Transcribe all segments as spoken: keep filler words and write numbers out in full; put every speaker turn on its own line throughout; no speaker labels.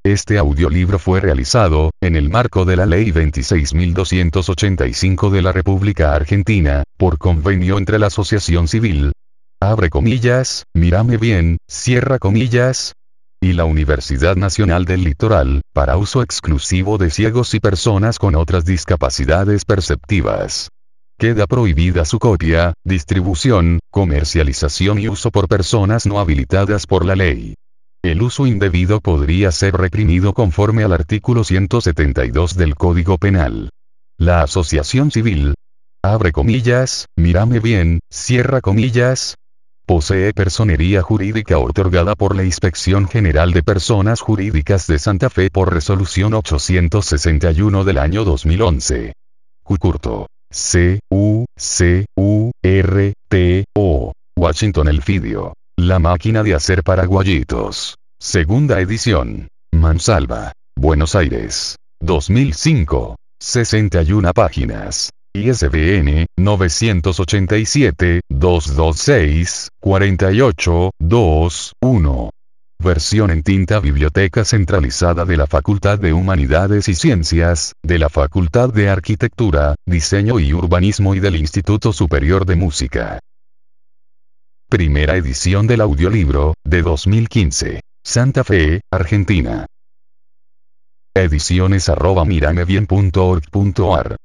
Este audiolibro fue realizado, en el marco de la Ley veintiséis mil doscientos ochenta y cinco de la República Argentina, por convenio entre la Asociación Civil, abre comillas, Mírame Bien, cierra comillas, y la Universidad Nacional del Litoral, para uso exclusivo de ciegos y personas con otras discapacidades perceptivas. Queda prohibida su copia, distribución, comercialización y uso por personas no habilitadas por la ley. El uso indebido podría ser reprimido conforme al artículo ciento setenta y dos del Código Penal. La Asociación Civil, abre comillas, Mírame Bien, cierra comillas, posee personería jurídica otorgada por la Inspección General de Personas Jurídicas de Santa Fe por resolución ochocientos sesenta y uno del año dos mil once. Cucurto. C U C U R T O. Washington Elfidio. La máquina de hacer paraguayitos. Segunda edición. Mansalva. Buenos Aires. dos mil cinco. sesenta y una páginas. I S B N, novecientos ochenta y siete, doscientos veintiséis, cuarenta y ocho, veintiuno. Versión en tinta. Biblioteca Centralizada de la Facultad de Humanidades y Ciencias, de la Facultad de Arquitectura, Diseño y Urbanismo y del Instituto Superior de Música. Primera edición del audiolibro, de dos mil quince. Santa Fe, Argentina. Ediciones arroba miramebien punto org punto ar.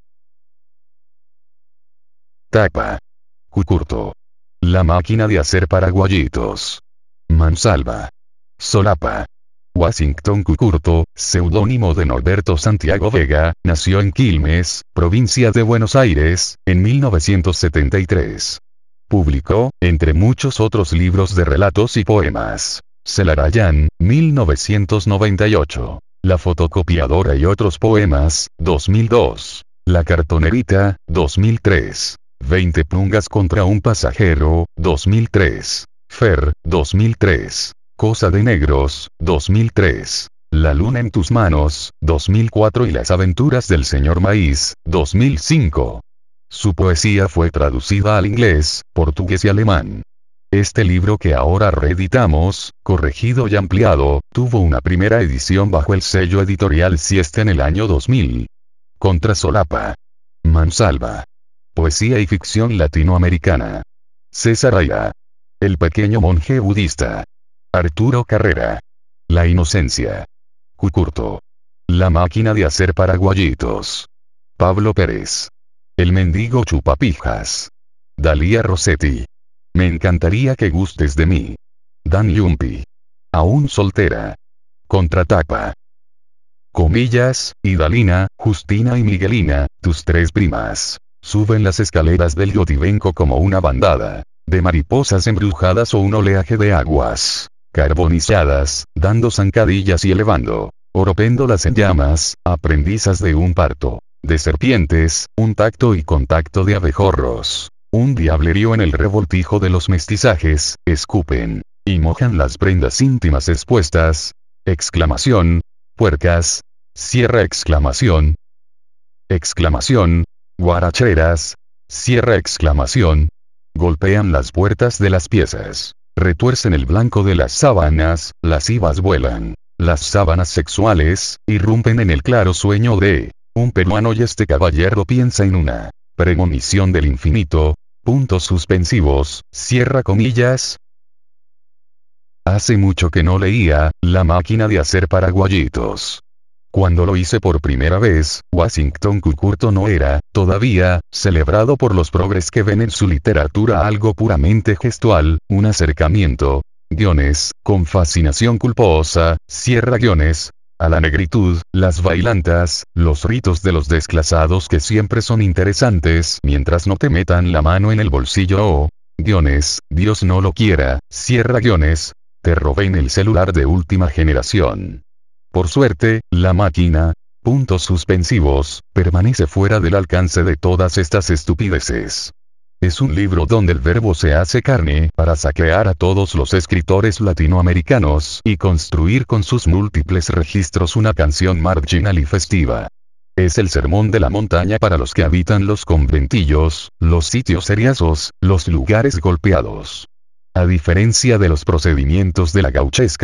Tapa. Cucurto. La máquina de hacer paraguayitos. Mansalva. Solapa. Washington Cucurto, seudónimo de Norberto Santiago Vega, nació en Quilmes, provincia de Buenos Aires, en mil novecientos setenta y tres. Publicó, entre muchos otros libros de relatos y poemas, Celarayán, mil novecientos noventa y ocho. La fotocopiadora y otros poemas, dos mil dos. La cartonerita, dos mil tres. veinte pungas contra un pasajero, dos mil tres. Fer, dos mil tres. Cosa de negros, dos mil tres. La luna en tus manos, dos mil cuatro y Las aventuras del señor Maíz, dos mil cinco. Su poesía fue traducida al inglés, portugués y alemán. Este libro que ahora reeditamos, corregido y ampliado, tuvo una primera edición bajo el sello editorial Siesta en el año dos mil. Contrasolapa. Mansalva. Poesía y ficción latinoamericana. César Aya. El pequeño monje budista. Arturo Carrera. La inocencia. Cucurto. La máquina de hacer paraguayitos. Pablo Pérez. El mendigo chupapijas. Dalía Rossetti. Me encantaría que gustes de mí. Dan Yumpi. Aún soltera. Contratapa. Comillas, Idalina, Justina y Miguelina, tus tres primas, suben las escaleras del Yotibenco como una bandada de mariposas embrujadas o un oleaje de aguas carbonizadas, dando zancadillas y elevando oropéndolas en llamas, aprendizas de un parto de serpientes, un tacto y contacto de abejorros, un diablerío en el revoltijo de los mestizajes, escupen y mojan las prendas íntimas expuestas, exclamación, puercas, cierra exclamación, exclamación, guaracheras, cierra exclamación, golpean las puertas de las piezas, retuercen el blanco de las sábanas, lascivas vuelan, las sábanas sexuales, irrumpen en el claro sueño de un peruano y este caballero piensa en una premonición del infinito, puntos suspensivos, cierra comillas. Hace mucho que no leía, La máquina de hacer paraguayitos. Cuando lo hice por primera vez, Washington Cucurto no era, todavía, celebrado por los progres que ven en su literatura algo puramente gestual, un acercamiento, guiones, con fascinación culposa, cierra guiones, a la negritud, las bailantas, los ritos de los desclasados que siempre son interesantes mientras no te metan la mano en el bolsillo o, guiones, Dios no lo quiera, cierra guiones, te roben el celular de última generación. Por suerte, la máquina, puntos suspensivos, permanece fuera del alcance de todas estas estupideces. Es un libro donde el verbo se hace carne para saquear a todos los escritores latinoamericanos y construir con sus múltiples registros una canción marginal y festiva. Es el sermón de la montaña para los que habitan los conventillos, los sitios seriazos, los lugares golpeados. A diferencia de los procedimientos de la gauchesca,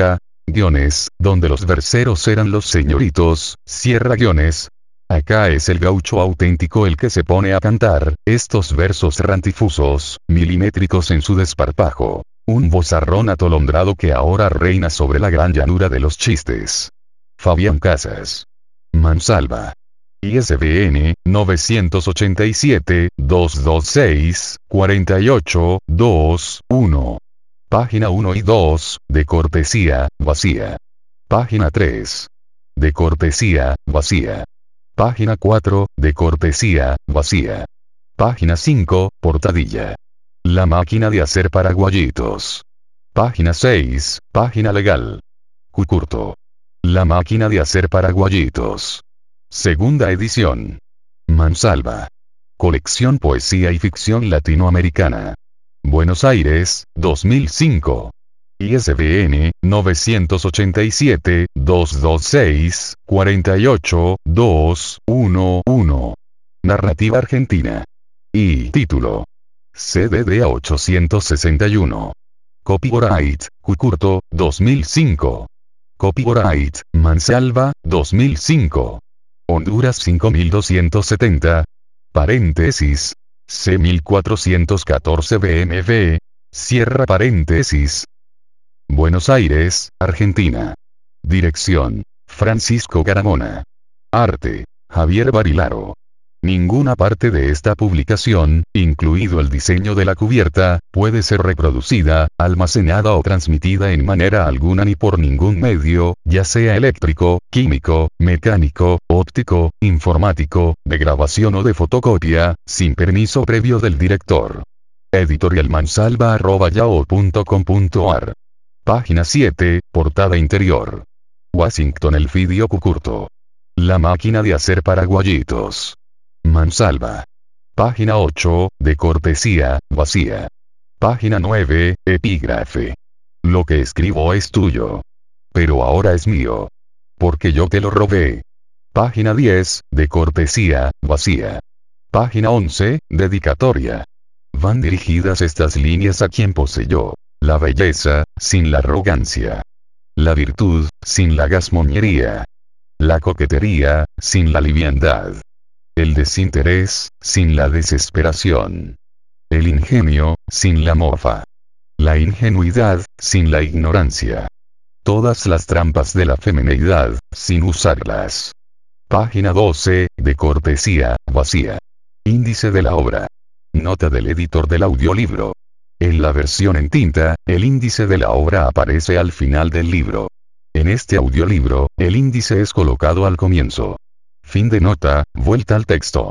Guiones, donde los verseros eran los señoritos, cierra guiones. Acá es el gaucho auténtico el que se pone a cantar, estos versos rantifusos, milimétricos en su desparpajo. Un vozarrón atolondrado que ahora reina sobre la gran llanura de los chistes. Fabián Casas. Mansalva. I S B N, nueve ocho siete, dos dos seis, cuatro ocho, dos, uno. Página uno y dos, de cortesía, vacía. Página tres. De cortesía, vacía. Página cuatro, de cortesía, vacía. Página cinco, portadilla. La máquina de hacer paraguayitos. Página seis, página legal. Cucurto. La máquina de hacer paraguayitos. Segunda edición. Mansalva. Colección Poesía y Ficción Latinoamericana. Buenos Aires, dos mil cinco. I S B N, nueve ocho siete, dos dos seis, cuatro ocho, dos, uno, uno. Narrativa argentina. Y título. C D D A ochocientos sesenta y uno. Copyright, Cucurto, dos mil cinco. Copyright, Mansalva, dos mil cinco. Honduras cinco mil doscientos setenta. Paréntesis. C mil cuatrocientos catorce B M W. Cierra paréntesis. Buenos Aires, Argentina. Dirección. Francisco Garamona. Arte. Javier Barilaro. Ninguna parte de esta publicación, incluido el diseño de la cubierta, puede ser reproducida, almacenada o transmitida en manera alguna ni por ningún medio, ya sea eléctrico, químico, mecánico, óptico, informático, de grabación o de fotocopia, sin permiso previo del director. Editorial mansalva arroba yahoo punto com punto ar. Página siete, portada interior. Washington Elfidio Cucurto. La máquina de hacer paraguayitos. Mansalva. Página ocho, de cortesía, vacía. Página nueve, epígrafe. Lo que escribo es tuyo. Pero ahora es mío. Porque yo te lo robé. Página diez, de cortesía, vacía. Página once, dedicatoria. Van dirigidas estas líneas a quien poseyó la belleza, sin la arrogancia. La virtud, sin la gasmoñería. La coquetería, sin la liviandad. El desinterés, sin la desesperación. El ingenio, sin la mofa. La ingenuidad, sin la ignorancia. Todas las trampas de la femineidad, sin usarlas. Página doce, de cortesía, vacía. Índice de la obra. Nota del editor del audiolibro. En la versión en tinta, el índice de la obra aparece al final del libro. En este audiolibro, el índice es colocado al comienzo. Fin de nota, vuelta al texto.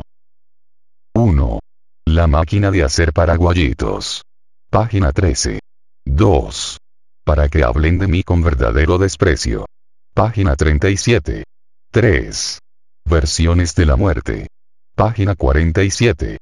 uno. La máquina de hacer paraguayitos. Página trece. dos. Para que hablen de mí con verdadero desprecio. Página treinta y siete. tres. Versiones de la muerte. Página cuarenta y siete.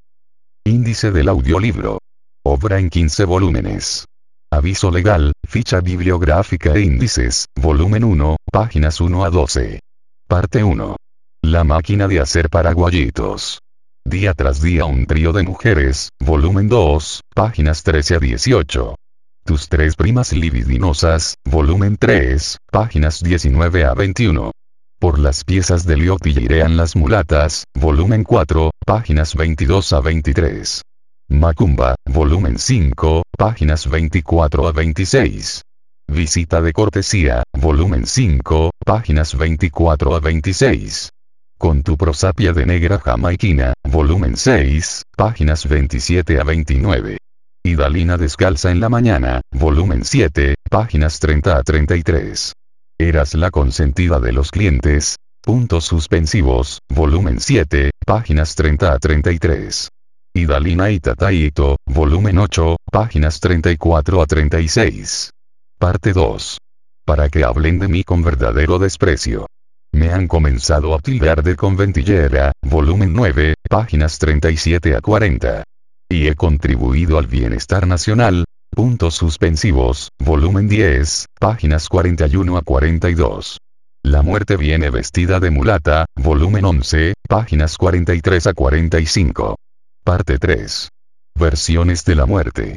Índice del audiolibro. Obra en quince volúmenes. Aviso legal, ficha bibliográfica e índices, volumen uno, páginas uno a doce. Parte uno. La máquina de hacer paraguayitos. Día tras día un trío de mujeres, volumen dos, páginas trece a dieciocho. Tus tres primas libidinosas, volumen tres, páginas diecinueve a veintiuno. Por las piezas de Liotillerean las mulatas, volumen cuatro, páginas veintidós a veintitrés. Macumba, volumen cinco, páginas veinticuatro a veintiséis. Visita de cortesía, volumen cinco, páginas veinticuatro a veintiséis. Con tu prosapia de negra jamaiquina, volumen seis, páginas veintisiete a veintinueve. Idalina descalza en la mañana, volumen siete, páginas treinta a treinta y tres. Eras la consentida de los clientes, puntos suspensivos, volumen siete, páginas treinta a treinta y tres. Idalina y Tataito, volumen ocho, páginas treinta y cuatro a treinta y seis. Parte dos. Para que hablen de mí con verdadero desprecio. Me han comenzado a tildar de conventillera, volumen nueve, páginas treinta y siete a cuarenta. Y he contribuido al bienestar nacional, puntos suspensivos, volumen diez, páginas cuarenta y uno a cuarenta y dos. La muerte viene vestida de mulata, volumen once, páginas cuarenta y tres a cuarenta y cinco. Parte tres. Versiones de la muerte.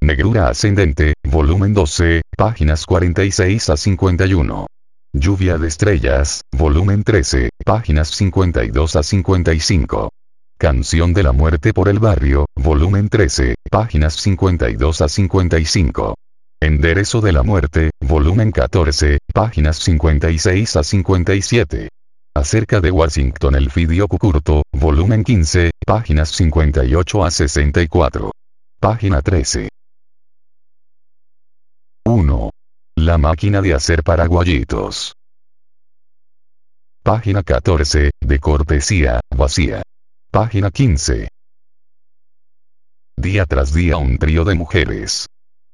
Negrura ascendente, volumen doce, páginas cuarenta y seis a cincuenta y uno. Lluvia de estrellas, volumen trece, páginas cincuenta y dos a cincuenta y cinco. Canción de la muerte por el barrio, volumen trece, páginas cincuenta y dos a cincuenta y cinco. Enderezo de la muerte, volumen catorce, páginas cincuenta y seis a cincuenta y siete. Acerca de Washington Elfidio Cucurto, volumen quince, páginas cincuenta y ocho a sesenta y cuatro. Página trece. uno. La máquina de hacer paraguayitos. Página catorce, de cortesía, vacía. Página quince. Día tras día un trío de mujeres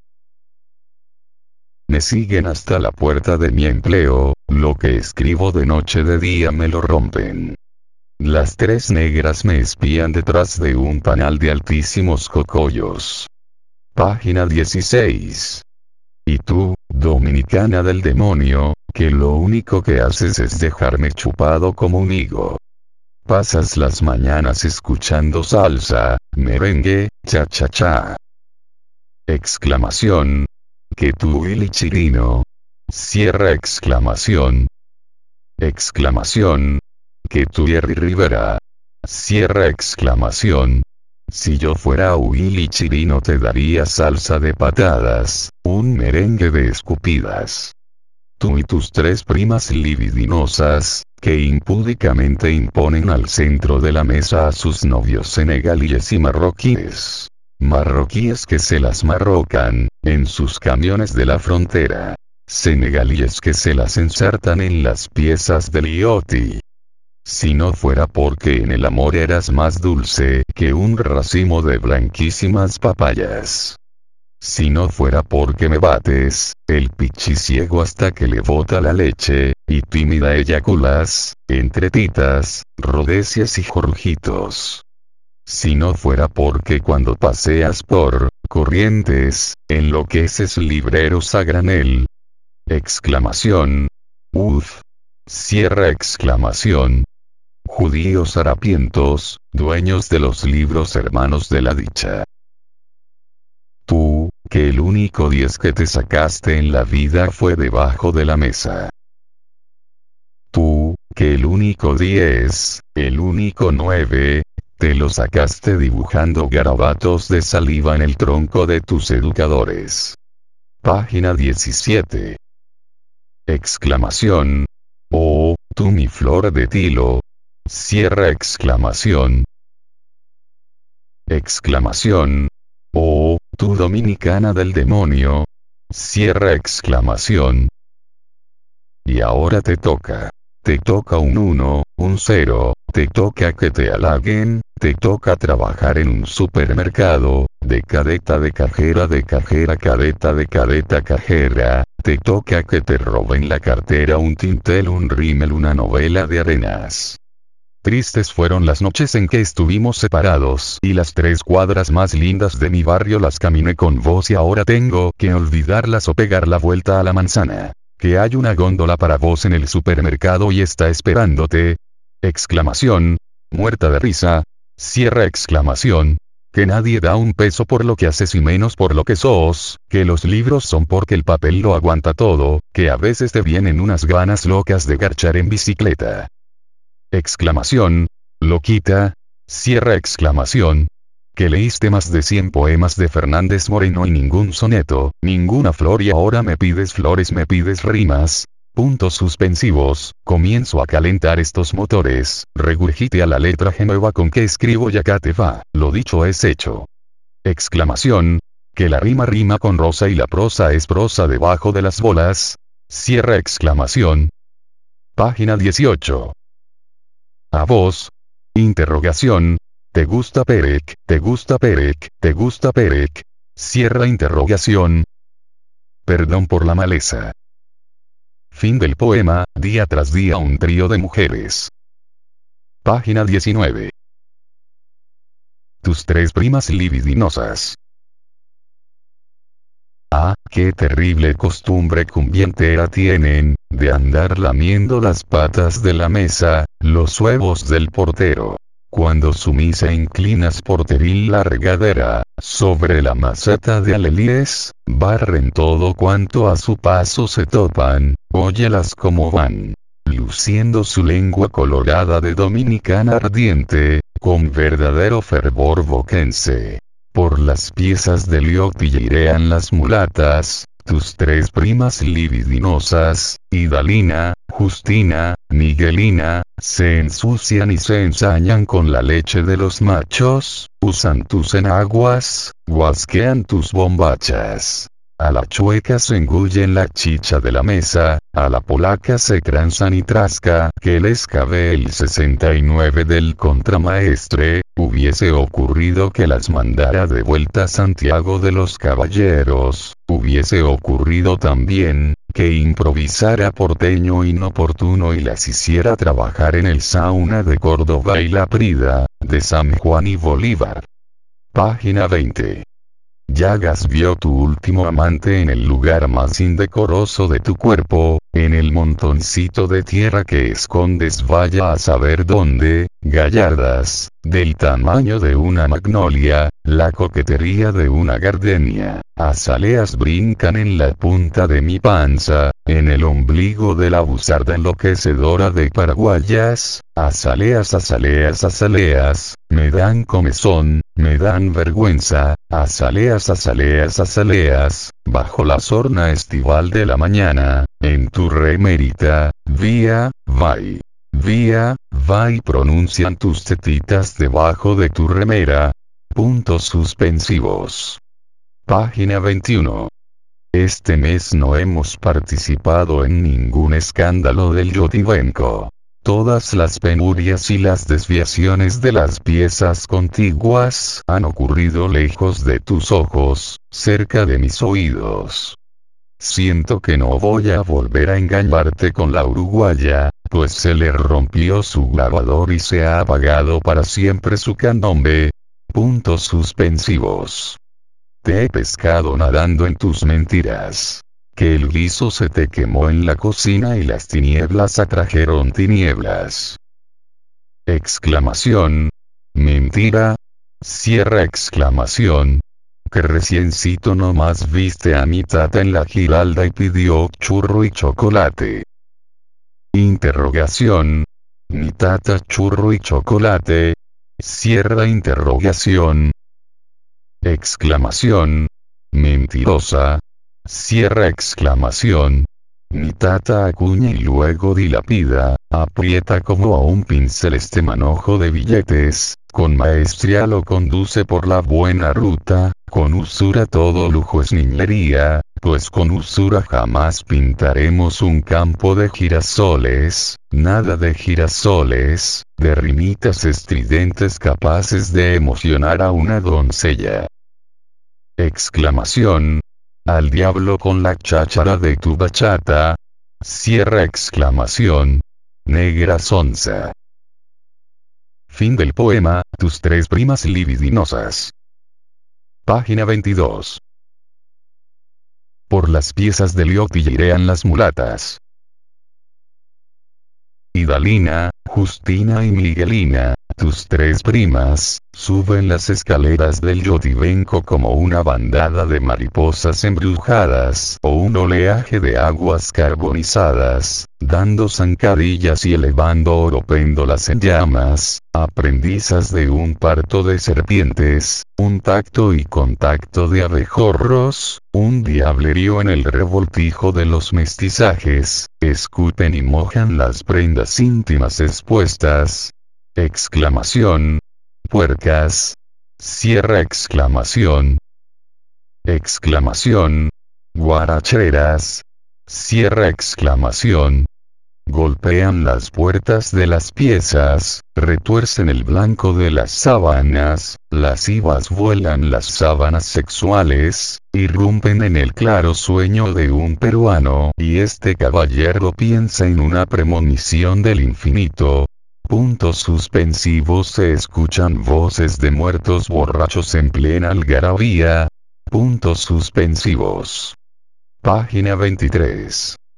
me siguen hasta la puerta de mi empleo, lo que escribo de noche de día me lo rompen. Las tres negras me espían detrás de un panal de altísimos cocollos. Página dieciséis. Y tú, dominicana del demonio, que lo único que haces es dejarme chupado como un higo. Pasas las mañanas escuchando salsa, merengue, cha-cha-cha. Exclamación. Que tú Willy Chirino. Cierra exclamación. Exclamación. Que tú Jerry Rivera. Cierra exclamación. Si yo fuera Willy Chirino te daría salsa de patadas, un merengue de escupidas. Tú y tus tres primas libidinosas, que impúdicamente imponen al centro de la mesa a sus novios senegalíes y marroquíes. Marroquíes que se las marrocan, en sus camiones de la frontera. Senegalíes que se las ensartan en las piezas del ioti. Si no fuera porque en el amor eras más dulce que un racimo de blanquísimas papayas. Si no fuera porque me bates, el pichiciego hasta que le bota la leche, y tímida eyaculas, entre titas, rodecias y jorjitos. Si no fuera porque cuando paseas por Corrientes, enloqueces libreros a granel. Exclamación. Uf. Cierra exclamación. Judíos harapientos, dueños de los libros hermanos de la dicha. Tú, que el único diez que te sacaste en la vida fue debajo de la mesa. Tú, que el único diez, el único nueve, te lo sacaste dibujando garabatos de saliva en el tronco de tus educadores. Página diecisiete. Exclamación. Oh, tú mi flor de tilo. Cierra exclamación. Exclamación. Oh, tú dominicana del demonio. Cierra exclamación. Y ahora te toca. Te toca un uno, un cero, te toca que te halaguen, te toca trabajar en un supermercado, de cadeta de cajera de cajera cadeta de cadeta cajera, te toca que te roben la cartera un tintel un rímel una novela de arenas. Tristes fueron las noches en que estuvimos separados y las tres cuadras más lindas de mi barrio las caminé con vos y ahora tengo que olvidarlas o pegar la vuelta a la manzana. Que hay una góndola para vos en el supermercado y está esperándote. Exclamación. Muerta de risa. Cierra exclamación. Que nadie da un peso por lo que haces y menos por lo que sos, que los libros son porque el papel lo aguanta todo, que a veces te vienen unas ganas locas de garchar en bicicleta. Exclamación. Loquita. Cierra exclamación. Que leíste más de cien poemas de Fernández Moreno y ningún soneto, ninguna flor y ahora me pides flores me pides rimas. Puntos suspensivos, comienzo a calentar estos motores, regurgite a la letra genueva con que escribo y acá te va, lo dicho es hecho. Exclamación. Que la rima rima con rosa y la prosa es prosa debajo de las bolas. Cierra exclamación. Página dieciocho. A vos. Interrogación. ¿Te gusta Perec? ¿Te gusta Perec? ¿Te gusta Perec? Cierra interrogación. Perdón por la maleza. Fin del poema, día tras día un trío de mujeres. Página diecinueve. Tus tres primas libidinosas. Ah, qué terrible costumbre cumbientera tienen, de andar lamiendo las patas de la mesa, los huevos del portero. Cuando sumisa inclinas porteril la regadera, sobre la maceta de alelíes, barren todo cuanto a su paso se topan, óyelas como van. Luciendo su lengua colorada de dominicana ardiente, con verdadero fervor boquense. Por las piezas de liotillerean las mulatas, tus tres primas libidinosas, Idalina, Justina, Miguelina, se ensucian y se ensañan con la leche de los machos, usan tus enaguas, guasquean tus bombachas. A la chueca se engullen la chicha de la mesa, a la polaca se tranzan y trasca, que les cabe el sesenta y nueve del contramaestre, hubiese ocurrido que las mandara de vuelta Santiago de los Caballeros, hubiese ocurrido también, que improvisara porteño inoportuno y las hiciera trabajar en el sauna de Córdoba y la Prida, de San Juan y Bolívar. Página veinte. Llagas vio tu último amante en el lugar más indecoroso de tu cuerpo, en el montoncito de tierra que escondes vaya a saber dónde, gallardas, del tamaño de una magnolia, la coquetería de una gardenia, azaleas brincan en la punta de mi panza, en el ombligo de la buzarda enloquecedora de paraguayas, azaleas azaleas azaleas, me dan comezón, me dan vergüenza, azaleas azaleas azaleas, bajo la sorna estival de la mañana, en tu remerita, vía, vai. Vía, vai pronuncian tus tetitas debajo de tu remera. Puntos suspensivos. Página veintiuno. Este mes no hemos participado en ningún escándalo del Yotibenco. Todas las penurias y las desviaciones de las piezas contiguas han ocurrido lejos de tus ojos, cerca de mis oídos. Siento que no voy a volver a engañarte con la uruguaya, pues se le rompió su lavador y se ha apagado para siempre su candombe. Puntos suspensivos. Te he pescado nadando en tus mentiras. Que el guiso se te quemó en la cocina y las tinieblas atrajeron tinieblas. Exclamación. Mentira. Cierra exclamación. Que reciencito nomás viste a mi tata en la Giralda y pidió churro y chocolate. Interrogación. Mi tata churro y chocolate. Cierra interrogación. Exclamación. Mentirosa. Cierra exclamación. Mi tata acuña y luego dilapida, aprieta como a un pincel este manojo de billetes, con maestría lo conduce por la buena ruta, con usura todo lujo es niñería, pues con usura jamás pintaremos un campo de girasoles, nada de girasoles, de rimitas estridentes capaces de emocionar a una doncella. Exclamación. Al diablo con la cháchara de tu bachata. Cierra exclamación. Negra sonza. Fin del poema, tus tres primas libidinosas. Página veintidós. Por las piezas de liotillerean las mulatas. Idalina, Justina y Miguelina, tus tres primas, suben las escaleras del Yotibenco como una bandada de mariposas embrujadas o un oleaje de aguas carbonizadas, dando zancadillas y elevando oropéndolas en llamas, aprendizas de un parto de serpientes, un tacto y contacto de abejorros, un diablerío en el revoltijo de los mestizajes, escupen y mojan las prendas íntimas expuestas. Exclamación. Puercas. Cierra exclamación. Exclamación. Guaracheras. Cierra exclamación. Golpean las puertas de las piezas, retuercen el blanco de las sábanas, lascivas vuelan las sábanas sexuales, irrumpen en el claro sueño de un peruano y este caballero piensa en una premonición del infinito. Puntos suspensivos. Se escuchan voces de muertos borrachos en plena algarabía. Puntos suspensivos. Página veintitrés.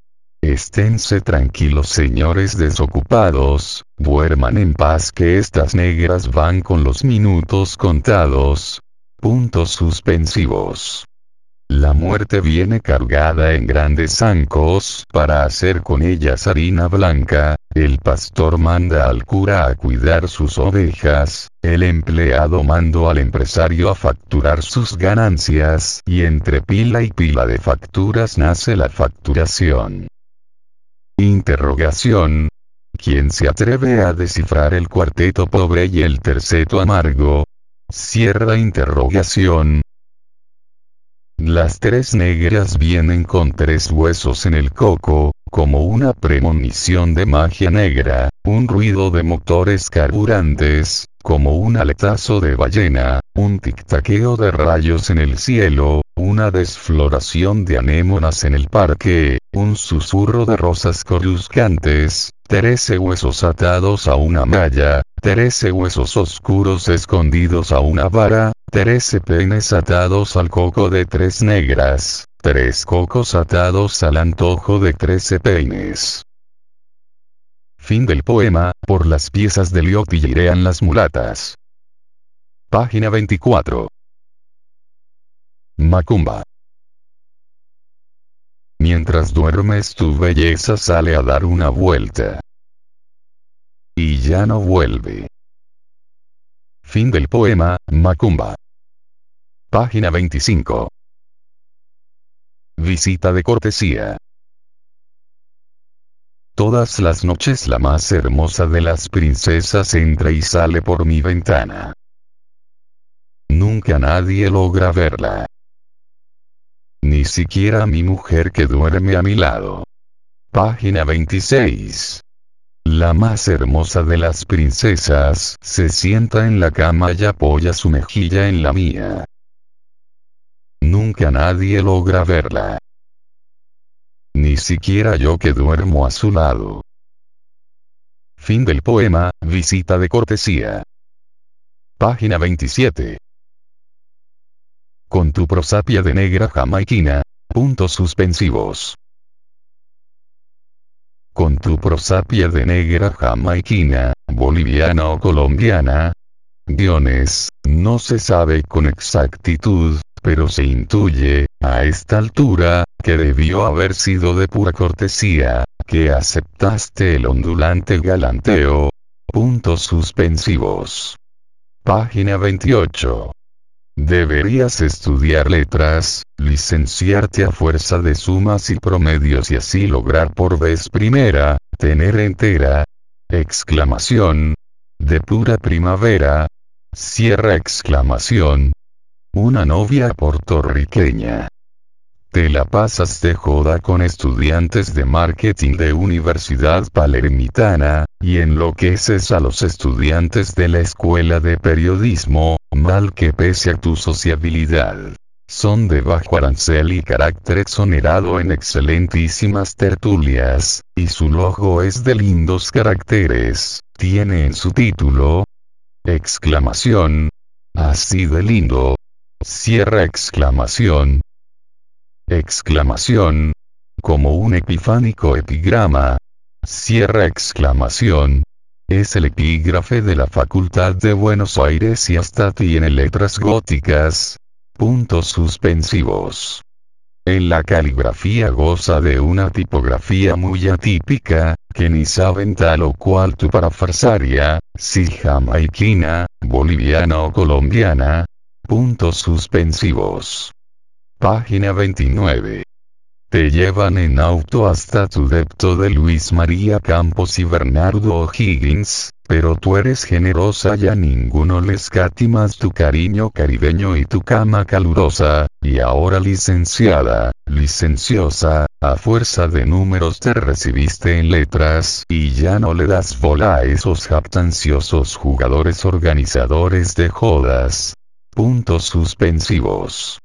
Esténse tranquilos señores desocupados, duerman en paz que estas negras van con los minutos contados. Puntos suspensivos. La muerte viene cargada en grandes zancos para hacer con ellas harina blanca, el pastor manda al cura a cuidar sus ovejas, el empleado manda al empresario a facturar sus ganancias y entre pila y pila de facturas nace la facturación. Interrogación. ¿Quién se atreve a descifrar el cuarteto pobre y el terceto amargo? Cierra interrogación. Las tres negras vienen con tres huesos en el coco, como una premonición de magia negra, un ruido de motores carburantes, como un aletazo de ballena, un tic-taqueo de rayos en el cielo, una desfloración de anémonas en el parque, un susurro de rosas coruscantes, trece huesos atados a una malla, trece huesos oscuros escondidos a una vara, trece peines atados al coco de tres negras, tres cocos atados al antojo de trece peines. Fin del poema, por las piezas de Liotillirean las mulatas. Página veinticuatro. Macumba. Mientras duermes tu belleza sale a dar una vuelta. Y ya no vuelve. Fin del poema, Macumba. Página veinticinco. Visita de cortesía. Todas las noches la más hermosa de las princesas entra y sale por mi ventana. Nunca nadie logra verla. Ni siquiera mi mujer que duerme a mi lado. Página veintiséis. La más hermosa de las princesas se sienta en la cama y apoya su mejilla en la mía. Nunca nadie logra verla. Ni siquiera yo que duermo a su lado. Fin del poema, visita de cortesía. Página veintisiete. Con tu prosapia de negra jamaiquina. Puntos suspensivos. Con tu prosapia de negra jamaiquina, boliviana o colombiana. Guiones, no se sabe con exactitud, pero se intuye, a esta altura, que debió haber sido de pura cortesía, que aceptaste el ondulante galanteo. Puntos suspensivos. Página veintiocho. Deberías estudiar letras, licenciarte a fuerza de sumas y promedios y así lograr por vez primera, tener entera. Exclamación. De pura primavera. Cierra exclamación. Una novia puertorriqueña. Te la pasas de joda con estudiantes de marketing de Universidad Palermitana, y enloqueces a los estudiantes de la Escuela de Periodismo, mal que pese a tu sociabilidad. Son de bajo arancel y carácter exonerado en excelentísimas tertulias, y su logo es de lindos caracteres, tiene en su título. Exclamación. Así de lindo. Cierra exclamación. Exclamación. Como un epifánico epigrama. Cierra exclamación. Es el epígrafe de la Facultad de Buenos Aires y hasta tiene letras góticas. Puntos suspensivos. En la caligrafía goza de una tipografía muy atípica, que ni saben tal o cual tu parafarsaria, si jamaiquina, boliviana o colombiana. Puntos suspensivos. Página veintinueve. Te llevan en auto hasta tu depto de Luis María Campos y Bernardo O'Higgins, pero tú eres generosa y a ninguno le escatimas tu cariño caribeño y tu cama calurosa, y ahora licenciada, licenciosa, a fuerza de números te recibiste en letras y ya no le das bola a esos jactanciosos jugadores organizadores de jodas. Puntos suspensivos.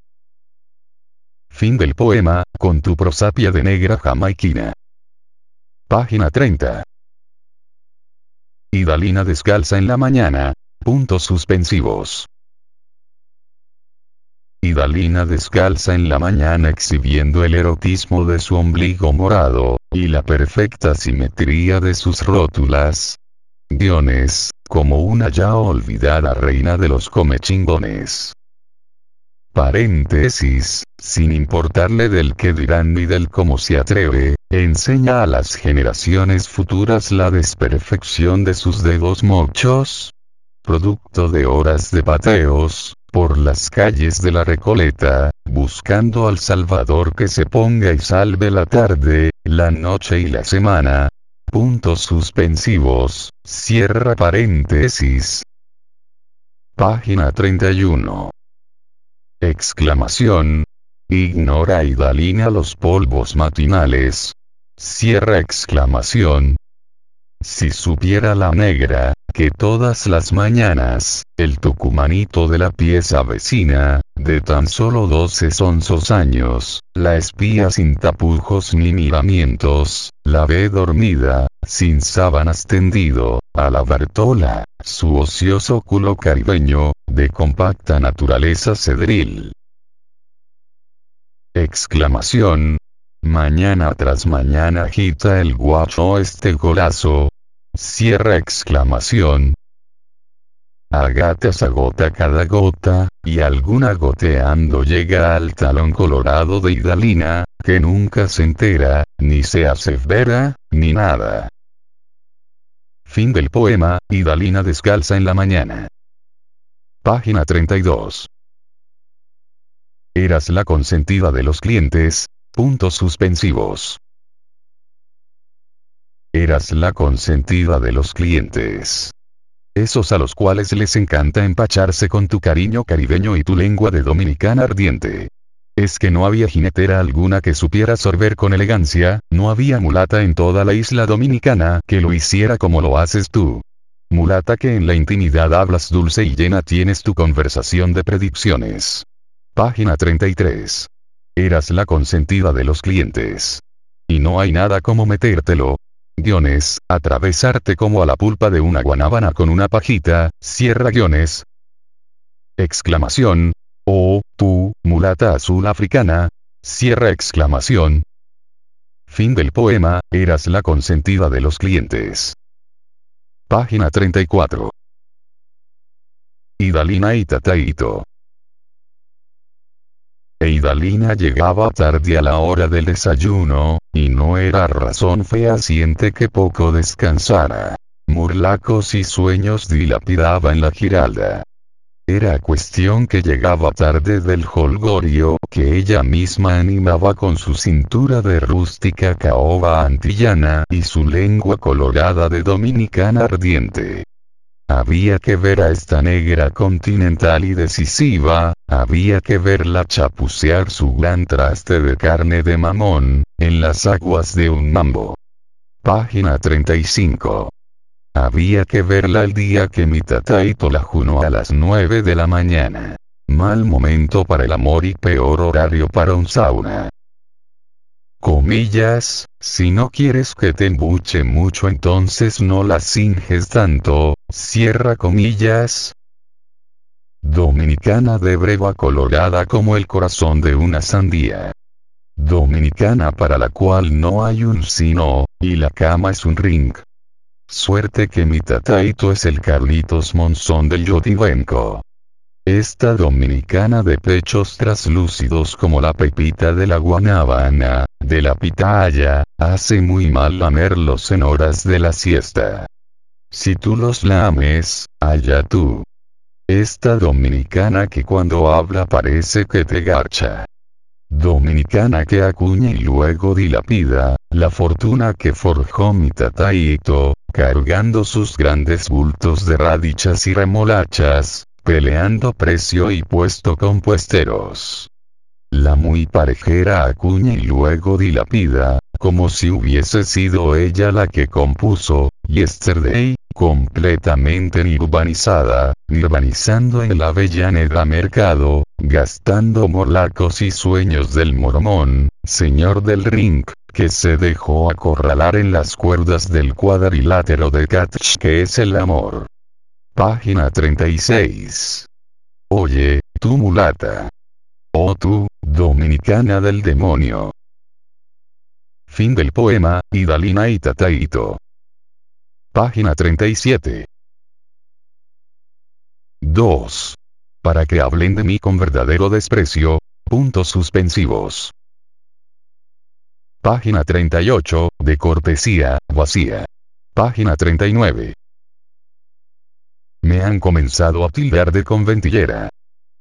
Fin del poema, con tu prosapia de negra jamaiquina. Página treinta. Idalina descalza en la mañana. Puntos suspensivos. Idalina descalza en la mañana exhibiendo el erotismo de su ombligo morado, y la perfecta simetría de sus rótulas. Guiones, como una ya olvidada reina de los comechingones. Paréntesis, sin importarle del qué dirán ni del cómo se atreve, enseña a las generaciones futuras la desperfección de sus dedos mochos, producto de horas de pateos por las calles de la Recoleta, buscando al Salvador que se ponga y salve la tarde, la noche y la semana. Puntos suspensivos, cierra paréntesis. Página treinta y uno. Exclamación. Ignora Idalina los polvos matinales. Cierra exclamación. Si supiera la negra, que todas las mañanas, el tucumanito de la pieza vecina, de tan solo doce sonsos años, la espía sin tapujos ni miramientos, la ve dormida, sin sábanas tendido, a la Bartola, su ocioso culo caribeño, de compacta naturaleza cedril. Exclamación. Mañana tras mañana agita el guacho este golazo. Cierra exclamación. A gatas agota cada gota, y alguna goteando llega al talón colorado de Idalina, que nunca se entera, ni se asevera, ni nada. Fin del poema, Idalina descalza en la mañana. Página treinta y dos. Eras la consentida de los clientes. Puntos suspensivos. Eras la consentida de los clientes. Esos a los cuales les encanta empacharse con tu cariño caribeño y tu lengua de dominicana ardiente. Es que no había jinetera alguna que supiera sorber con elegancia, no había mulata en toda la isla dominicana que lo hiciera como lo haces tú. Mulata que en la intimidad hablas dulce y llena tienes tu conversación de predicciones. Página treinta y tres. Eras la consentida de los clientes. Y no hay nada como metértelo. Guiones, atravesarte como a la pulpa de una guanábana con una pajita, cierra guiones. Exclamación. Oh, tú, mulata azul africana. Cierra exclamación. Fin del poema, eras la consentida de los clientes. Página treinta y cuatro. Idalina y Tataíto. E Idalina llegaba tarde a la hora del desayuno, y no era razón fehaciente que poco descansara. Murlacos y sueños dilapidaba en la Giralda. Era cuestión que llegaba tarde del jolgorio que ella misma animaba con su cintura de rústica caoba antillana y su lengua colorada de dominicana ardiente. Había que ver a esta negra continental y decisiva, había que verla chapucear su gran traste de carne de mamón, en las aguas de un mambo. Página treinta y cinco. Había que verla el día que mi Tataíto la junó a las nueve de la mañana. Mal momento para el amor y peor horario para un sauna. Comillas, si no quieres que te embuche mucho entonces no la cinges tanto, cierra comillas. Dominicana de breva colorada como el corazón de una sandía. Dominicana para la cual no hay un sino, y la cama es un ring. Suerte que mi Tataíto es el Carlitos Monzón del Yotibenco. Esta dominicana de pechos traslúcidos como la pepita de la guanábana, de la pitaya, hace muy mal lamerlos en horas de la siesta. Si tú los lames, allá tú. Esta dominicana que cuando habla parece que te garcha. Dominicana que acuña y luego dilapida, la fortuna que forjó mi Tataíto, cargando sus grandes bultos de radichas y remolachas, peleando precio y puesto con puesteros. La muy parejera acuña y luego dilapida, como si hubiese sido ella la que compuso, Yesterday, completamente nirvanizada, nirvanizando en la Avellaneda Mercado, gastando morlacos y sueños del mormón, señor del ring, que se dejó acorralar en las cuerdas del cuadrilátero de Catch que es el amor. Página treinta y seis. Oye, tú mulata. Oh tú, dominicana del demonio. Fin del poema, Idalina y Tataito. Página treinta y siete. dos. Para que hablen de mí con verdadero desprecio. Puntos suspensivos. Página treinta y ocho, de cortesía, vacía. Página treinta y nueve. Me han comenzado a tildar de conventillera.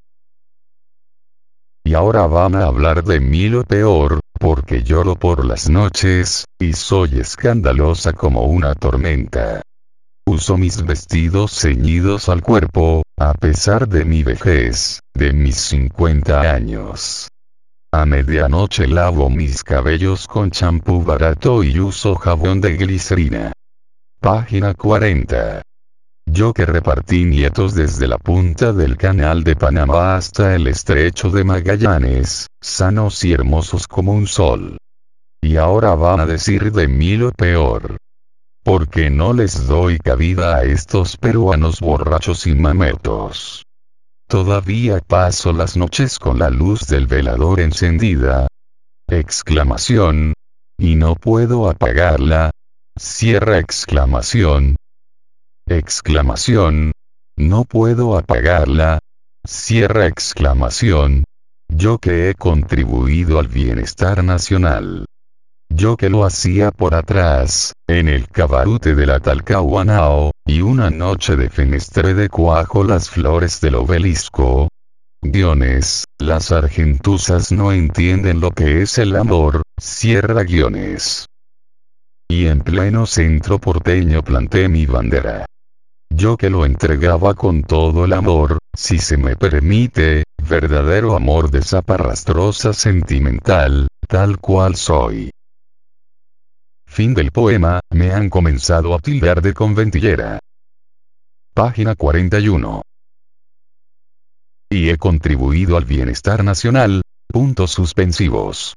Y ahora van a hablar de mí lo peor, porque lloro por las noches, y soy escandalosa como una tormenta. Uso mis vestidos ceñidos al cuerpo, a pesar de mi vejez, de mis cincuenta años. A medianoche lavo mis cabellos con champú barato y uso jabón de glicerina. Página cuarenta. Yo que repartí nietos desde la punta del Canal de Panamá hasta el Estrecho de Magallanes, sanos y hermosos como un sol. Y ahora van a decir de mí lo peor. Porque no les doy cabida a estos peruanos borrachos y mamertos. Todavía paso las noches con la luz del velador encendida. Exclamación. Y no puedo apagarla. Cierra exclamación. Exclamación. No puedo apagarla. Cierra exclamación. Yo que he contribuido al bienestar nacional. Yo que lo hacía por atrás, en el cabarute de la Talcahuanao, y una noche de fenestre de cuajo las flores del obelisco. Guiones, las argentuzas no entienden lo que es el amor, cierra guiones. Y en pleno centro porteño planté mi bandera. Yo que lo entregaba con todo el amor, si se me permite, verdadero amor de zaparrastrosa sentimental, tal cual soy. Fin del poema, me han comenzado a tildar de conventillera. Página cuarenta y uno. Y he contribuido al bienestar nacional. Puntos suspensivos.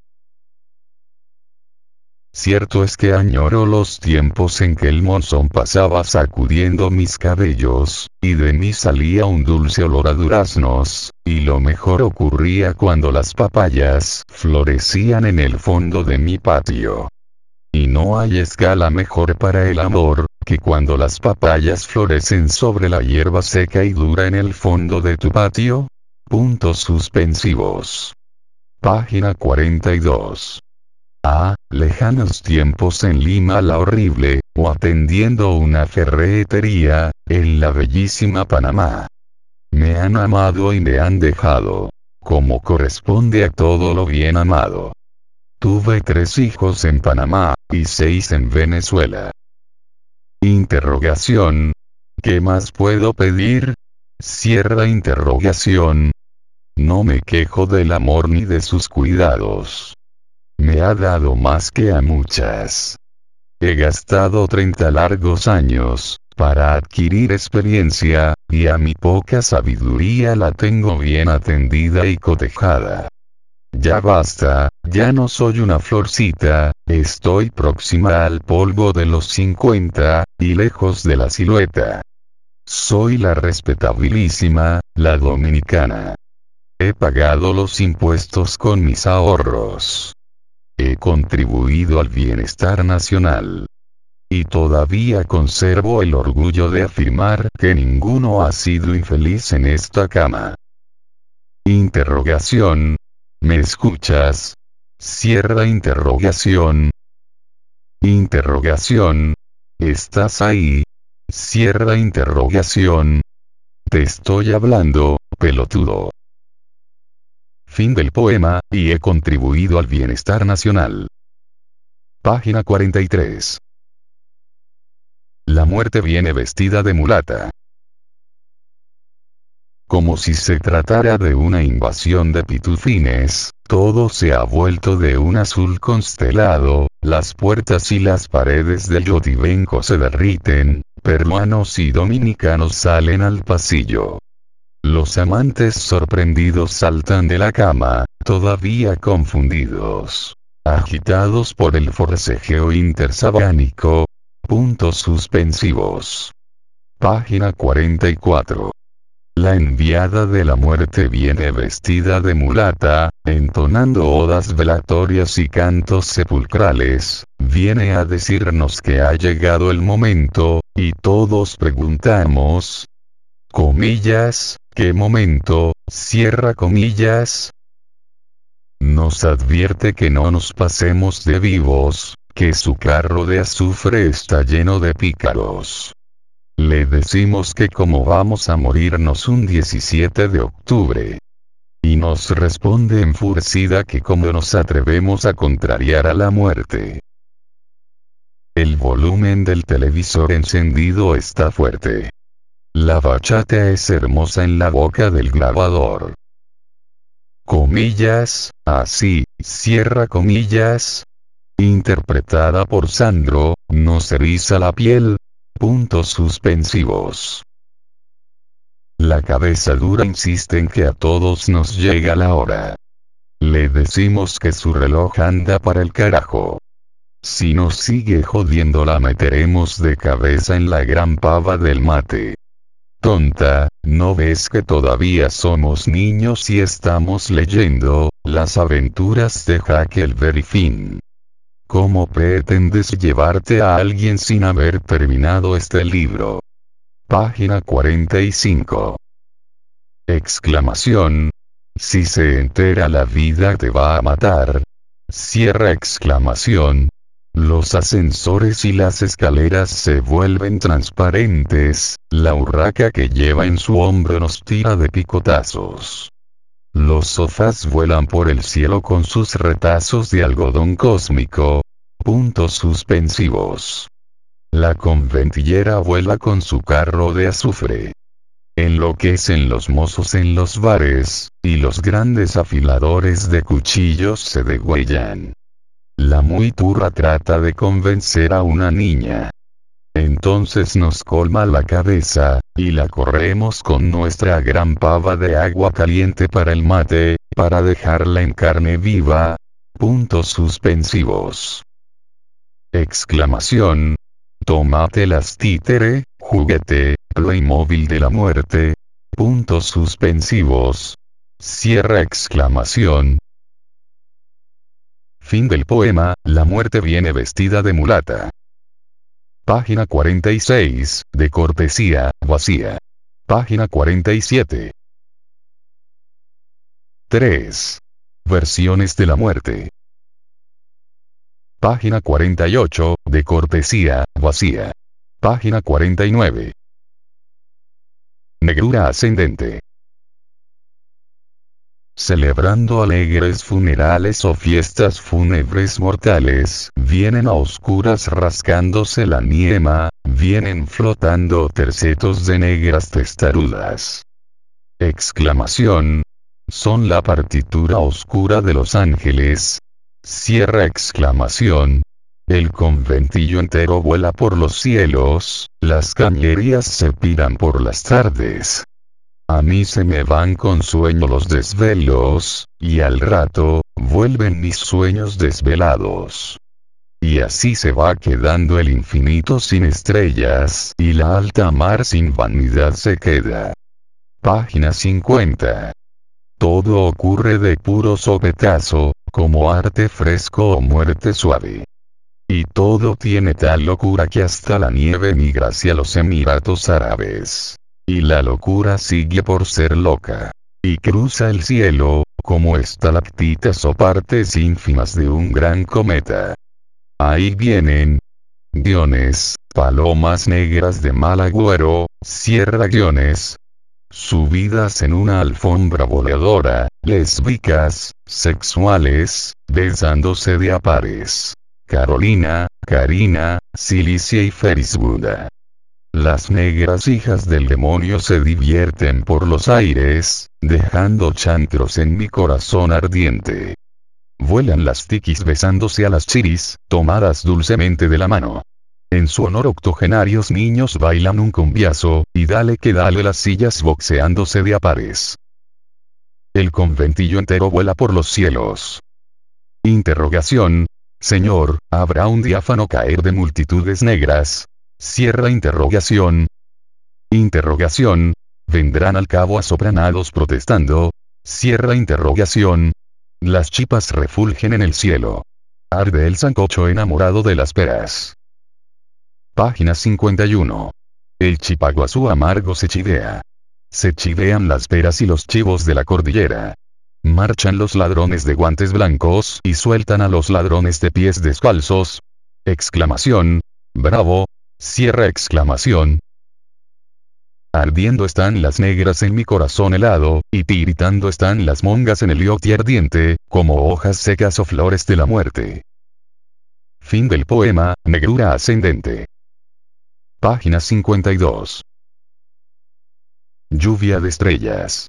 Cierto es que añoro los tiempos en que el monzón pasaba sacudiendo mis cabellos, y de mí salía un dulce olor a duraznos, y lo mejor ocurría cuando las papayas florecían en el fondo de mi patio. Y no hay escala mejor para el amor, que cuando las papayas florecen sobre la hierba seca y dura en el fondo de tu patio. Puntos suspensivos. Página cuarenta y dos. Ah, lejanos tiempos en Lima la horrible, o atendiendo una ferretería, en la bellísima Panamá. Me han amado y me han dejado. Como corresponde a todo lo bien amado. Tuve tres hijos en Panamá, y seis en Venezuela. Interrogación. ¿Qué más puedo pedir? Cierra interrogación. No me quejo del amor ni de sus cuidados. Me ha dado más que a muchas. He gastado treinta largos años, para adquirir experiencia, y a mi poca sabiduría la tengo bien atendida y cotejada. Ya basta, ya no soy una florcita, estoy próxima al polvo de los cincuenta, y lejos de la silueta. Soy la respetabilísima, la dominicana. He pagado los impuestos con mis ahorros. He contribuido al bienestar nacional. Y todavía conservo el orgullo de afirmar que ninguno ha sido infeliz en esta cama. Interrogación. ¿Me escuchas? Cierra interrogación. Interrogación. ¿Estás ahí? Cierra interrogación. Te estoy hablando, pelotudo. Fin del poema, y he contribuido al bienestar nacional. Página cuarenta y tres. La muerte viene vestida de mulata. Como si se tratara de una invasión de pitufines, todo se ha vuelto de un azul constelado, las puertas y las paredes del Yotibenco se derriten, peruanos y dominicanos salen al pasillo. Los amantes sorprendidos saltan de la cama, todavía confundidos, agitados por el forcejeo intersabánico. Puntos suspensivos. Página cuarenta y cuatro. La enviada de la muerte viene vestida de mulata, entonando odas velatorias y cantos sepulcrales, viene a decirnos que ha llegado el momento, y todos preguntamos, comillas, ¿qué momento? Cierra comillas. Nos advierte que no nos pasemos de vivos, que su carro de azufre está lleno de pícaros. Le decimos que como vamos a morirnos un diecisiete de octubre. Y nos responde enfurecida que cómo nos atrevemos a contrariar a la muerte. El volumen del televisor encendido está fuerte. La bachata es hermosa en la boca del grabador. Comillas, así, cierra comillas. Interpretada por Sandro, nos eriza la piel. Puntos suspensivos. La cabeza dura insiste en que a todos nos llega la hora. Le decimos que su reloj anda para el carajo. Si nos sigue jodiendo la meteremos de cabeza en la gran pava del mate. Tonta, ¿no ves que todavía somos niños y estamos leyendo Las aventuras de Huckleberry Finn? ¿Cómo pretendes llevarte a alguien sin haber terminado este libro? Página cuarenta y cinco. Exclamación. Si se entera la vida te va a matar. Cierra exclamación. Los ascensores y las escaleras se vuelven transparentes, la urraca que lleva en su hombro nos tira de picotazos. Los sofás vuelan por el cielo con sus retazos de algodón cósmico. Puntos suspensivos. La conventillera vuela con su carro de azufre. Enloquecen los mozos en los bares, y los grandes afiladores de cuchillos se degüellan. La muy turra trata de convencer a una niña. Entonces nos colma la cabeza, y la corremos con nuestra gran pava de agua caliente para el mate, para dejarla en carne viva. Puntos suspensivos. Exclamación. Tómatelas títere, juguete, Playmobil de la muerte. Puntos suspensivos. Cierra exclamación. Fin del poema, La muerte viene vestida de mulata. Página cuarenta y seis, de cortesía, vacía. Página cuarenta y siete. tres. Versiones de la muerte. Página cuarenta y ocho, de cortesía, vacía. Página cuarenta y nueve. Negrura ascendente. Celebrando alegres funerales o fiestas fúnebres mortales, vienen a oscuras rascándose la niema, vienen flotando tercetos de negras testarudas. Exclamación. Son la partitura oscura de los ángeles. Cierra exclamación. El conventillo entero vuela por los cielos, las cañerías se piran por las tardes. A mí se me van con sueño los desvelos, y al rato, vuelven mis sueños desvelados. Y así se va quedando el infinito sin estrellas, y la alta mar sin vanidad se queda. Página cincuenta. Todo ocurre de puro sopetazo, como arte fresco o muerte suave. Y todo tiene tal locura que hasta la nieve migra hacia los Emiratos Árabes. Y la locura sigue por ser loca. Y cruza el cielo, como estalactitas o partes ínfimas de un gran cometa. Ahí vienen guiones, palomas negras de mal agüero, cierra guiones. Subidas en una alfombra voladora, lésbicas, sexuales, besándose de a pares. Carolina, Karina, Cilicia y Ferisbuda. Las negras hijas del demonio se divierten por los aires, dejando chancros en mi corazón ardiente. Vuelan las tikis besándose a las chiris, tomadas dulcemente de la mano. En su honor octogenarios niños bailan un cumbiazo, y dale que dale las sillas boxeándose de a pares. El conventillo entero vuela por los cielos. Interrogación. Señor, ¿habrá un diáfano caer de multitudes negras? Cierra interrogación. Interrogación. vendrán al cabo asopranados protestando. Cierra interrogación. Las chipas refulgen en el cielo. Arde el sancocho enamorado de las peras. Página cincuenta y uno. El chipaguazú amargo se chivea. Se chivean las peras y los chivos de la cordillera. Marchan los ladrones de guantes blancos y sueltan a los ladrones de pies descalzos. Exclamación. Bravo. Cierra exclamación. Ardiendo están las negras en mi corazón helado, y tiritando están las mongas en el yote ardiente, como hojas secas o flores de la muerte. Fin del poema, Negrura ascendente. Página cincuenta y dos. Lluvia de estrellas.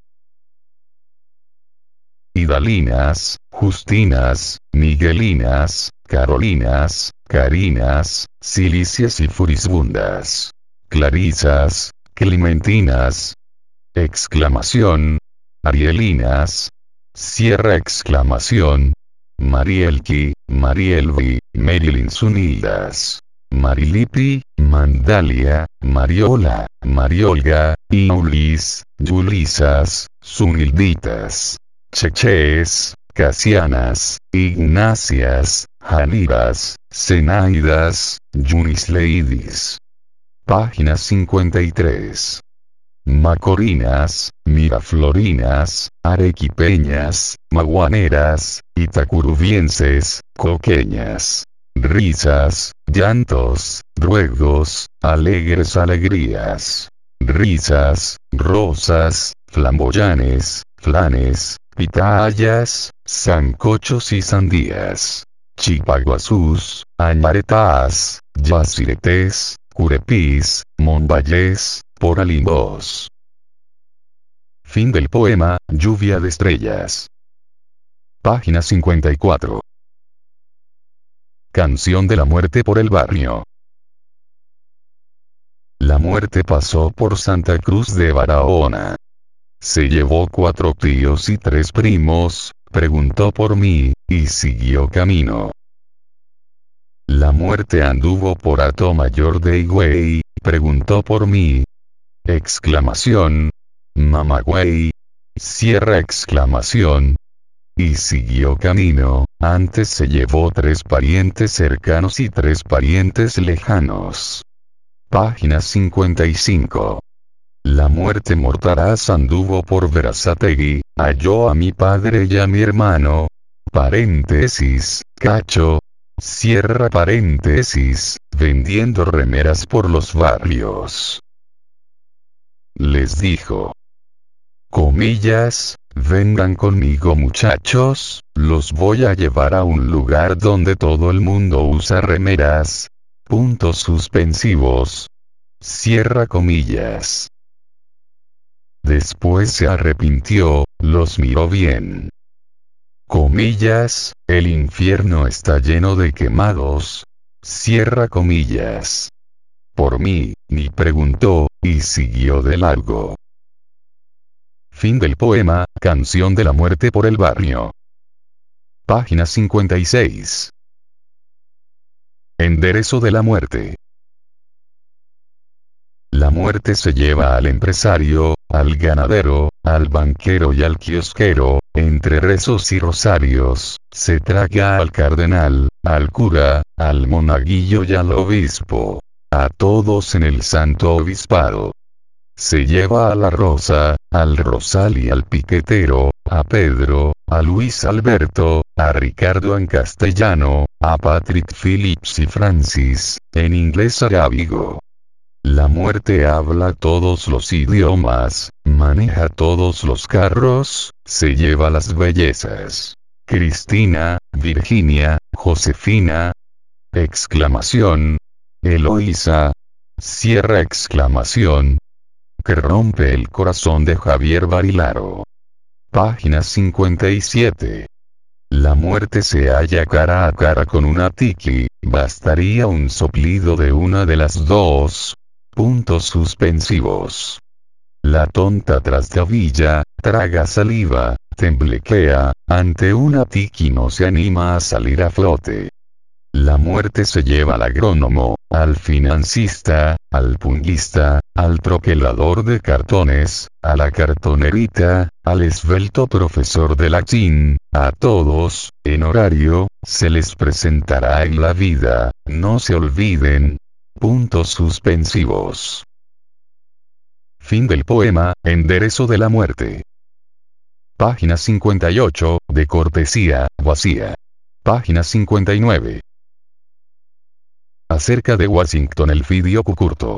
Idalinas, Justinas, Miguelinas, Carolinas, Carinas, Cilicias y Furisbundas. Clarisas, Clementinas. Exclamación. Arielinas. Cierra exclamación. Marielki, Marielvi, Marilyn Sunidas. Marilipi, Mandalia, Mariola, Mariolga, Iulis, Yulisas, Sunilditas. Cheches, Casianas, Ignacias, Janiras, Zenaidas, Yunisleidis. Página cincuenta y tres. Macorinas, Miraflorinas, Arequipeñas, Maguaneras, Itacurubienses, Coqueñas. Risas, llantos, ruegos, alegres alegrías. Risas, rosas, flamboyanes, flanes, pitayas, sancochos y sandías. Chipaguazús, añaretás, yaciretés, curepís, monvallés, poralimbos. Fin del poema, Lluvia de estrellas. Página cincuenta y cuatro. Canción de la muerte por el barrio. La muerte pasó por Santa Cruz de Barahona. Se llevó cuatro tíos y tres primos, preguntó por mí, y siguió camino. La muerte anduvo por Hato Mayor de Higüey, preguntó por mí. Exclamación. Mamagüey. Cierra exclamación. Y siguió camino, antes se llevó tres parientes cercanos y tres parientes lejanos. Página cincuenta y cinco. La muerte mortaraz anduvo por Verazategui, halló a mi padre y a mi hermano. Paréntesis, cacho. Cierra paréntesis, vendiendo remeras por los barrios. Les dijo. Comillas, vengan conmigo muchachos, los voy a llevar a un lugar donde todo el mundo usa remeras. Puntos suspensivos. Cierra comillas. Después se arrepintió, los miró bien. Comillas, el infierno está lleno de quemados. Cierra comillas. Por mí, ni preguntó, y siguió de largo. Fin del poema, Canción de la muerte por el barrio. Página cincuenta y seis. Enderezo de la muerte. La muerte se lleva al empresario, al ganadero, al banquero y al kiosquero, entre rezos y rosarios, se traga al cardenal, al cura, al monaguillo y al obispo. A todos en el santo obispado. Se lleva a la Rosa, al Rosal y al piquetero, a Pedro, a Luis Alberto, a Ricardo en castellano, a Patrick Phillips y Francis, en inglés arábigo. La muerte habla todos los idiomas, maneja todos los carros, se lleva las bellezas. Cristina, Virginia, Josefina. Exclamación. Eloísa. Cierra exclamación. Que rompe el corazón de Javier Barilaro. Página cincuenta y siete. La muerte se halla cara a cara con una tiki, bastaría un soplido de una de las dos. Puntos suspensivos. La tonta trastabilla, traga saliva, temblequea, ante una tiki no se anima a salir a flote. La muerte se lleva al agrónomo, al financista, al pungista, al troquelador de cartones, a la cartonerita, al esbelto profesor de latín, a todos, en horario, se les presentará en la vida, no se olviden. Puntos suspensivos. Fin del poema, Enderezo de la muerte. Página cincuenta y ocho, de cortesía, vacía. Página cincuenta y nueve. Acerca de Washington Elfidio Cucurto.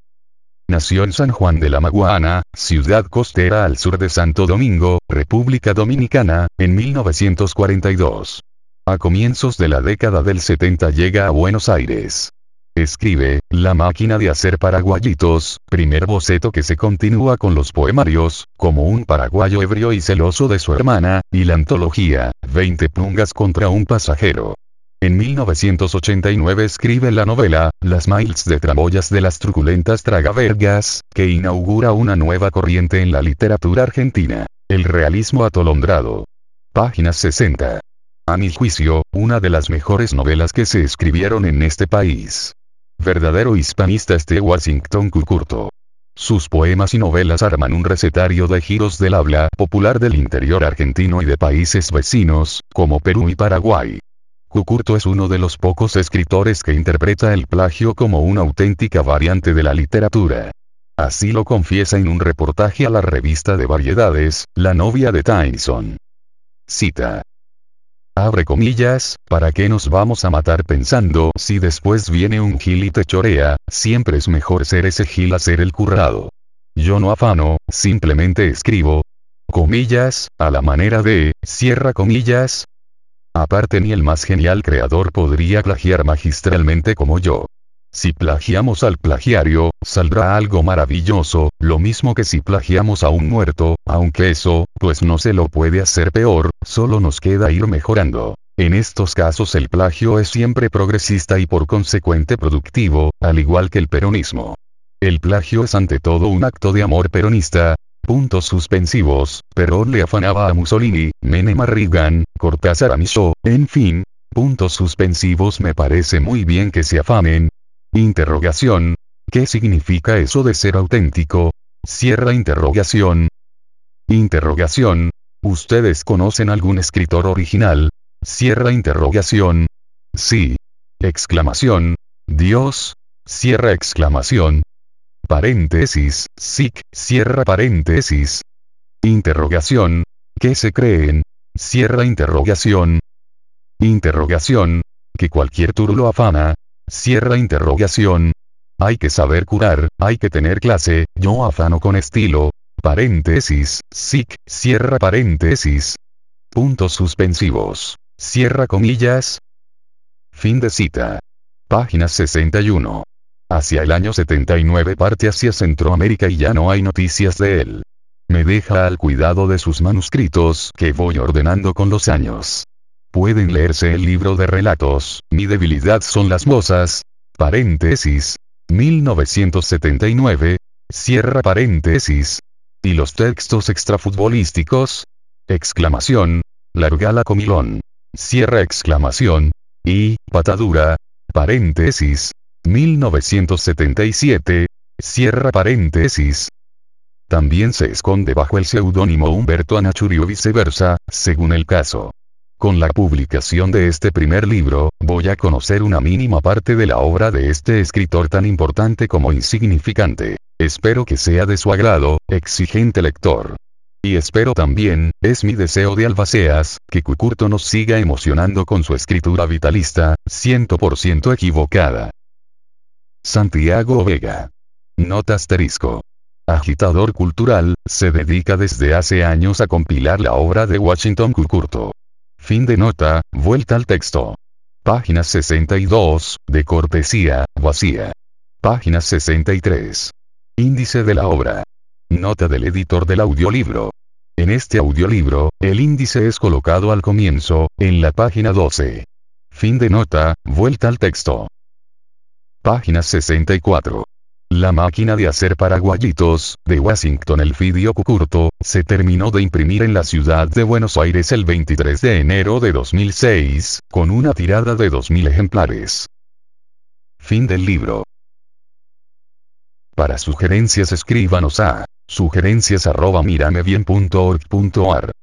Nació en San Juan de la Maguana, ciudad costera al sur de Santo Domingo, República Dominicana, en mil novecientos cuarenta y dos. A comienzos de la década del setenta llega a Buenos Aires. Escribe, La máquina de hacer paraguayitos, primer boceto que se continúa con los poemarios, como un paraguayo ebrio y celoso de su hermana, y la antología, veinte pungas contra un pasajero. En mil novecientos ochenta y nueve escribe la novela, Las Miles de Tramoyas de las truculentas tragavergas, que inaugura una nueva corriente en la literatura argentina, el realismo atolondrado. Página sesenta. A mi juicio, una de las mejores novelas que se escribieron en este país. Verdadero hispanista este Washington Cucurto. Sus poemas y novelas arman un recetario de giros del habla popular del interior argentino y de países vecinos, como Perú y Paraguay. Cucurto es uno de los pocos escritores que interpreta el plagio como una auténtica variante de la literatura. Así lo confiesa en un reportaje a la revista de variedades, La novia de Tyson. Cita. Abre comillas, ¿para qué nos vamos a matar pensando si después viene un gil y te chorea? Siempre es mejor ser ese gil a ser el currado. Yo no afano, simplemente escribo. Comillas, a la manera de, cierra comillas. Aparte ni el más genial creador podría plagiar magistralmente como yo. Si plagiamos al plagiario, saldrá algo maravilloso, lo mismo que si plagiamos a un muerto, aunque eso, pues no se lo puede hacer peor, solo nos queda ir mejorando. En estos casos el plagio es siempre progresista y por consecuente productivo, al igual que el peronismo. El plagio es ante todo un acto de amor peronista. Puntos suspensivos, Perón le afanaba a Mussolini, Menem a Reagan, Cortázar a Michelet, en fin. Puntos suspensivos me parece muy bien que se afanen. Interrogación. ¿Qué significa eso de ser auténtico? Cierra interrogación. Interrogación. ¿Ustedes conocen algún escritor original? Cierra interrogación. Sí. Exclamación. Dios. Cierra exclamación. Paréntesis, sic, cierra paréntesis. Interrogación. ¿Qué se creen? Cierra interrogación. Interrogación. Que cualquier turlo afana. Cierra interrogación. Hay que saber curar, hay que tener clase, yo afano con estilo. Paréntesis, sic, cierra paréntesis. Puntos suspensivos. Cierra comillas. Fin de cita. Página sesenta y uno. Hacia el año setenta y nueve parte hacia Centroamérica y ya no hay noticias de él. Me deja al cuidado de sus manuscritos que voy ordenando con los años. Pueden leerse el libro de relatos, Mi debilidad son las mozas. Paréntesis. mil novecientos setenta y nueve. Cierra paréntesis. ¿Y los textos extrafutbolísticos? Exclamación. Largala comilón. Cierra exclamación. Y, patadura. Paréntesis. mil novecientos setenta y siete. Cierra paréntesis. También se esconde bajo el seudónimo Humberto Anachuri o viceversa, según el caso. Con la publicación de este primer libro, voy a conocer una mínima parte de la obra de este escritor tan importante como insignificante. Espero que sea de su agrado, exigente lector. Y espero también, es mi deseo de albaceas, que Cucurto nos siga emocionando con su escritura vitalista, cien por ciento equivocada. Santiago Vega. Nota asterisco. Agitador cultural, se dedica desde hace años a compilar la obra de Washington Cucurto. Fin de nota, vuelta al texto. Página sesenta y dos, de cortesía, vacía. Página sesenta y tres. Índice de la obra. Nota del editor del audiolibro. En este audiolibro, el índice es colocado al comienzo, en la página doce. Fin de nota, vuelta al texto. Página sesenta y cuatro. La máquina de hacer paraguayitos, de Washington Elfidio Cucurto, se terminó de imprimir en la ciudad de Buenos Aires el veintitrés de enero de dos mil seis, con una tirada de dos mil ejemplares. Fin del libro. Para sugerencias escríbanos a sugerencias arroba miramebien punto org punto ar.